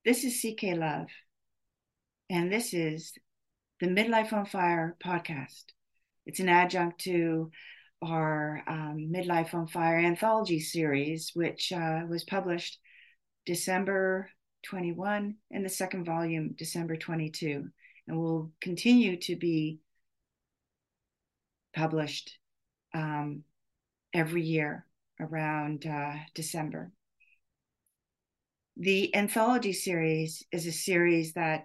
This is CK Love, and this is the Midlife on Fire podcast. It's an adjunct to our Midlife on Fire anthology series, which was published December 21 and the second volume, December 22, and will continue to be published every year around December. The anthology series is a series that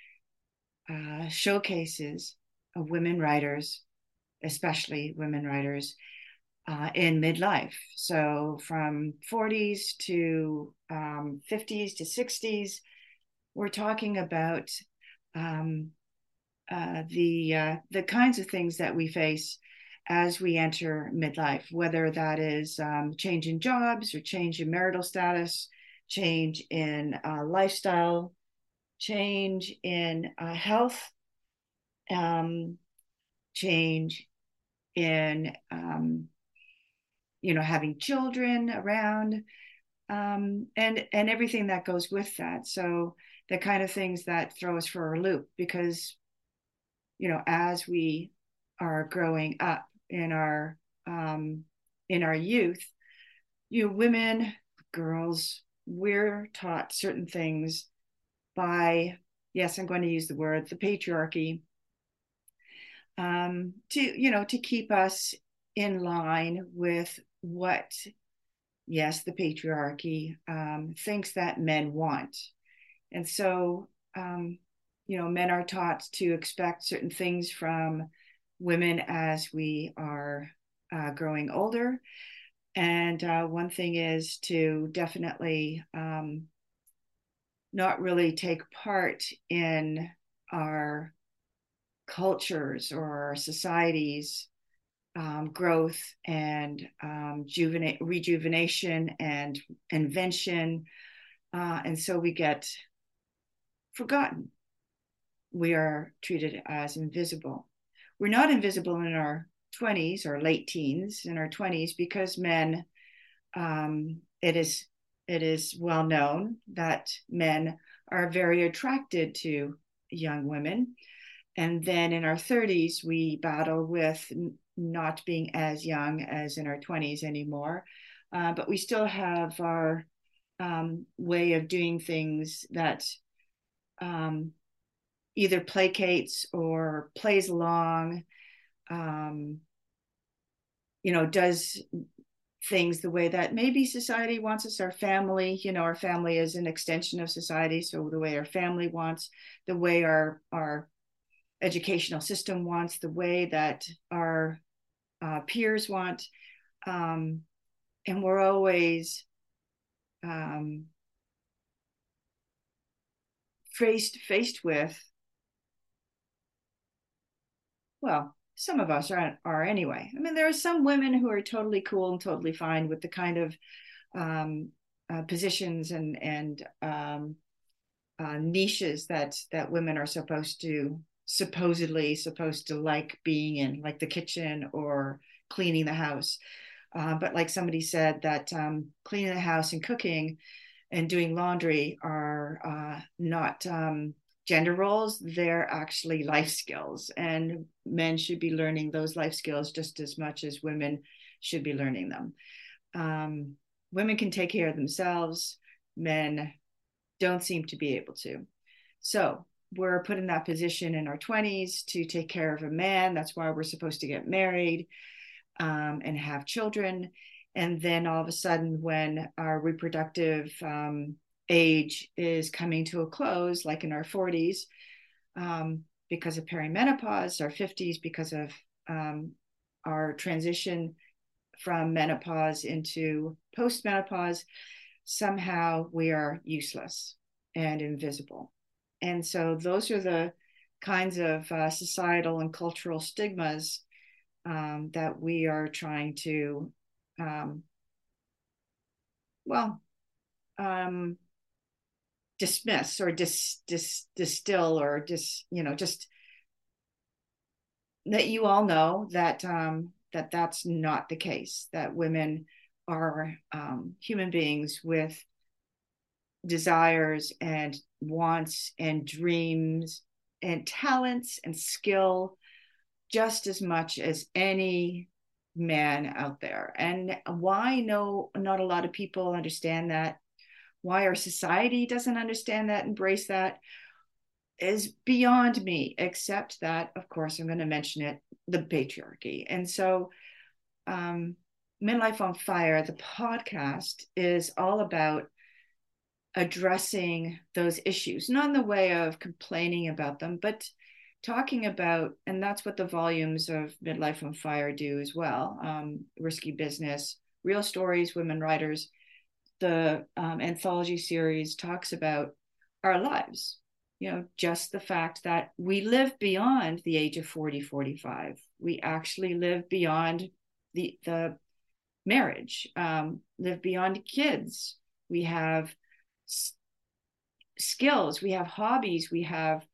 showcases of women writers, especially women writers in midlife. So from 40s to 50s to 60s, we're talking about the kinds of things that we face as we enter midlife, whether that is change in jobs or change in marital status, change in lifestyle, change in health, change in having children around, and everything that goes with that. So the kind of things that throw us for a loop, because as we are growing up in our youth, women, girls, we're taught certain things by, yes, I'm going to use the word, the patriarchy, to keep us in line with what, yes, the patriarchy thinks that men want. And so men are taught to expect certain things from women as we are growing older. And one thing is to definitely not really take part in our cultures or our societies' growth and rejuvenation and invention. And so we get forgotten. We are treated as invisible. We're not invisible in our 20s or late teens, in our 20s, because men, it is well known that men are very attracted to young women. And then in our 30s, we battle with not being as young as in our 20s anymore. But we still have our way of doing things that either placates or plays along, does things the way that maybe society wants us. Our family, our family is an extension of society. So the way our family wants, the way our educational system wants, the way that our peers want. And we're always faced with, well, some of us are anyway. I mean, there are some women who are totally cool and totally fine with the kind of positions and niches that women are supposedly supposed to like being in, like the kitchen or cleaning the house. But like somebody said, that cleaning the house and cooking and doing laundry are not gender roles. They're actually life skills, and men should be learning those life skills just as much as women should be learning them. Women can take care of themselves. Men don't seem to be able to. So we're put in that position in our 20s to take care of a man. That's why we're supposed to get married and have children. And then all of a sudden, when our reproductive age is coming to a close, like in our 40s, because of perimenopause, our 50s, because of our transition from menopause into postmenopause, somehow we are useless and invisible. And so those are the kinds of societal and cultural stigmas that we are trying to, dismiss or distill or just that you all know that that's not the case, that women are human beings with desires and wants and dreams and talents and skill just as much as any man out there. And why no, not a lot of people understand that, why our society doesn't understand that, embrace that, is beyond me, except that, of course, I'm going to mention it, the patriarchy. And so, Midlife on Fire, the podcast, is all about addressing those issues, not in the way of complaining about them, but talking about, and that's what the volumes of Midlife on Fire do as well. Risky Business, Real Stories, Women Writers, the anthology series talks about our lives, just the fact that we live beyond the age of 40, 45. We actually live beyond the marriage, live beyond kids. We have skills, we have hobbies, we have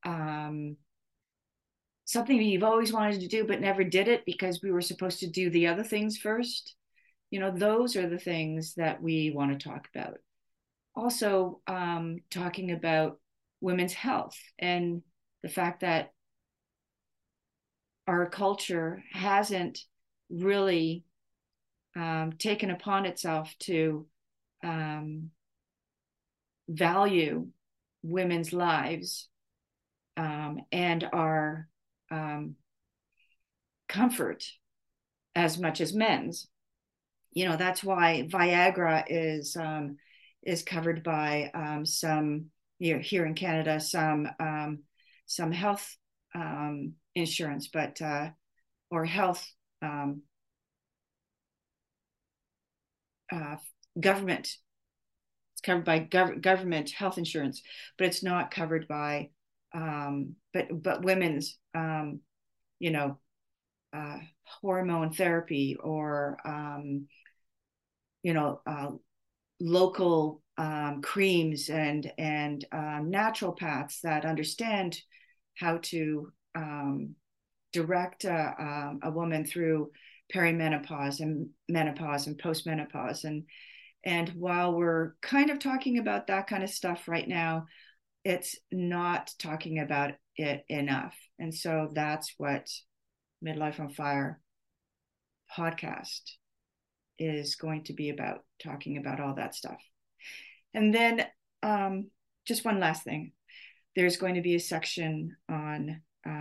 something you've always wanted to do but never did it because we were supposed to do the other things first. Those are the things that we want to talk about. Also, talking about women's health and the fact that our culture hasn't really taken upon itself to value women's lives and our comfort as much as men's. That's why Viagra is covered by some, here in Canada, some health insurance, but or health government. It's covered by government health insurance, but it's not covered by but women's hormone therapy or local creams and naturopaths that understand how to direct a woman through perimenopause and menopause and postmenopause. And while we're kind of talking about that kind of stuff right now, it's not talking about it enough. And so that's what Midlife on Fire podcast is going to be about, talking about all that stuff. And then just one last thing. There's going to be a section on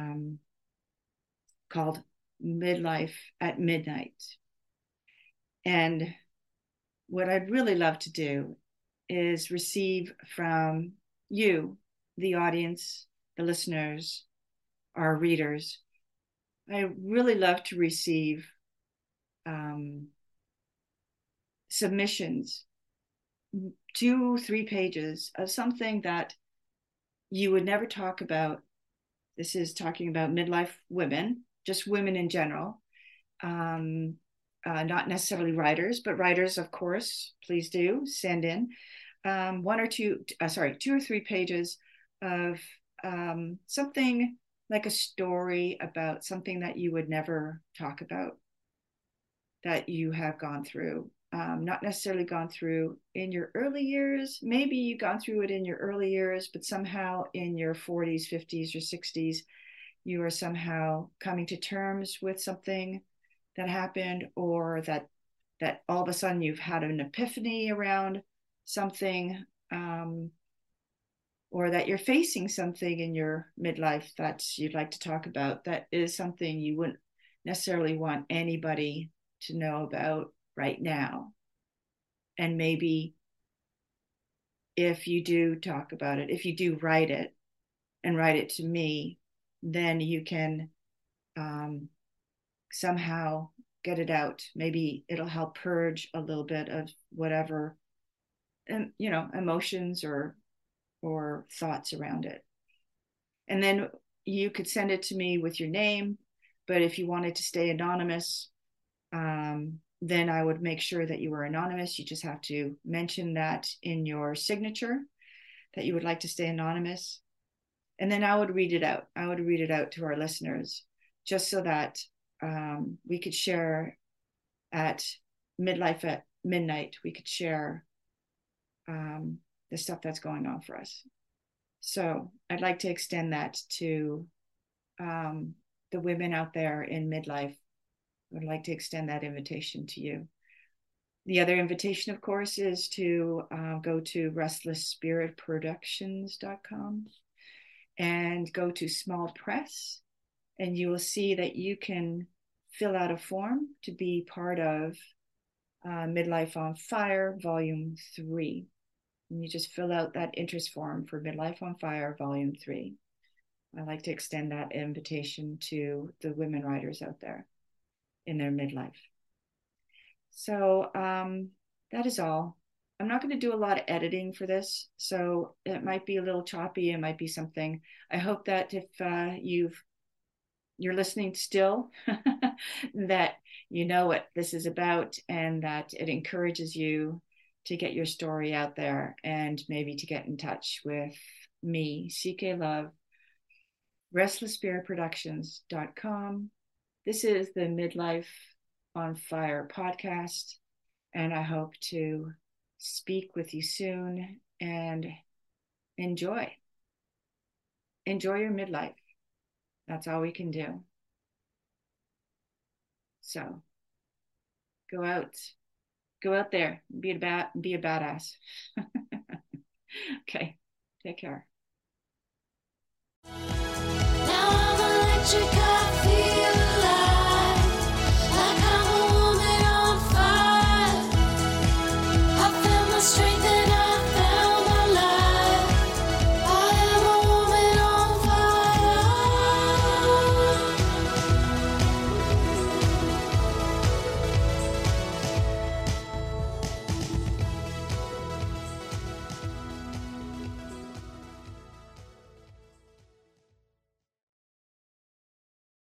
called Midlife at Midnight. And what I'd really love to do is receive from you, the audience, the listeners, our readers. I really love to receive submissions, 2-3 pages of something that you would never talk about. This is talking about midlife women, just women in general, not necessarily writers, but writers, of course, please do send in 2 or 3 pages of something like a story about something that you would never talk about, that you have gone through. Not necessarily gone through in your early years. Maybe you've gone through it in your early years, but somehow in your 40s, 50s, or 60s, you are somehow coming to terms with something that happened, or that all of a sudden you've had an epiphany around something, or that you're facing something in your midlife that you'd like to talk about, that is something you wouldn't necessarily want anybody to know about right now. And maybe if you do talk about it, if you do write it and write it to me, then you can somehow get it out. Maybe it'll help purge a little bit of whatever, emotions or thoughts around it. And then you could send it to me with your name, but if you wanted to stay anonymous, then I would make sure that you were anonymous. You just have to mention that in your signature, that you would like to stay anonymous. And then I would read it out. I would read it out to our listeners, just so that we could share at Midlife at Midnight. We could share the stuff that's going on for us. So I'd like to extend that to the women out there in midlife. I'd like to extend that invitation to you. The other invitation, of course, is to go to restlessspiritproductions.com and go to small press, and you will see that you can fill out a form to be part of Midlife on Fire, Volume 3. And you just fill out that interest form for Midlife on Fire, Volume 3. I'd like to extend that invitation to the women writers out there in their midlife. So that is all. I'm not going to do a lot of editing for this, so it might be a little choppy. It might be something. I hope that if you're listening still, that you know what this is about and that it encourages you to get your story out there and maybe to get in touch with me, CK Love, restlessspiritproductions.com. This is the Midlife on Fire podcast, and I hope to speak with you soon, and enjoy your midlife. That's all we can do. So go out there, be a badass. Okay, take care. Now I'm electric.